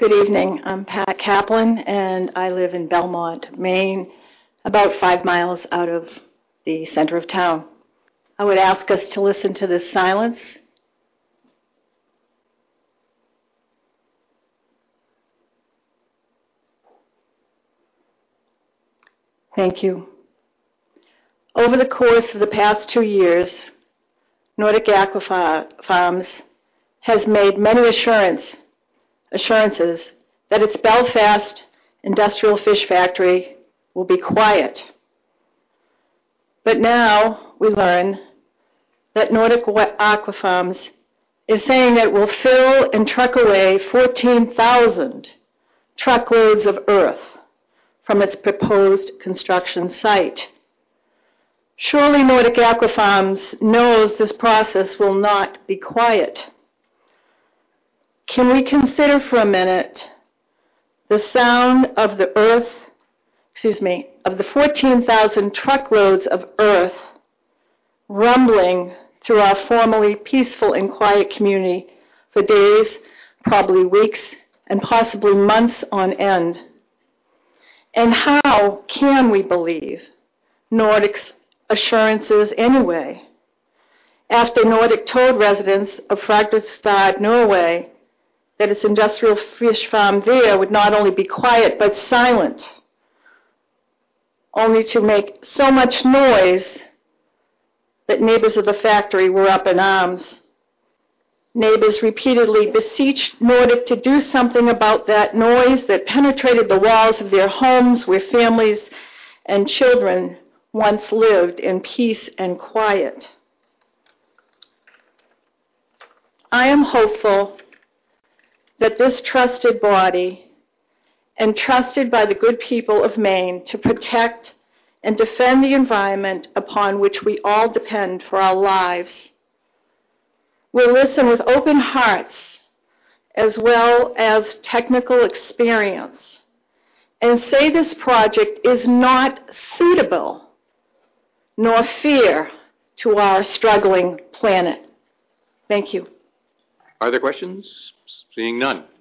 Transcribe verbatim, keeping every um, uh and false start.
Good evening. I'm Pat Kaplan, and I live in Belmont, Maine, about five miles out of the center of town. I would ask us to listen to this silence. Thank you. Over the course of the past two years, Nordic Aqua Farms has made many assurance, assurances that its Belfast industrial fish factory will be quiet. But now we learn that Nordic Aqua Farms is saying that it will fill and truck away fourteen thousand truckloads of earth from its proposed construction site. Surely Nordic Aqua Farms knows this process will not be quiet. Can we consider for a minute the sound of the earth, excuse me, of the fourteen thousand truckloads of earth rumbling through our formerly peaceful and quiet community for days, probably weeks, and possibly months on end? And how can we believe Nordic's assurances anyway, after Nordic told residents of Fredrikstad, Norway, that its industrial fish farm there would not only be quiet but silent, only to make so much noise that neighbors of the factory were up in arms. Neighbors repeatedly beseeched Nordic to do something about that noise that penetrated the walls of their homes where families and children once lived in peace and quiet. I am hopeful that this trusted body, entrusted by the good people of Maine to protect and defend the environment upon which we all depend for our lives, will listen with open hearts as well as technical experience and say this project is not suitable nor fair to our struggling planet. Thank you. Are there questions? Seeing none.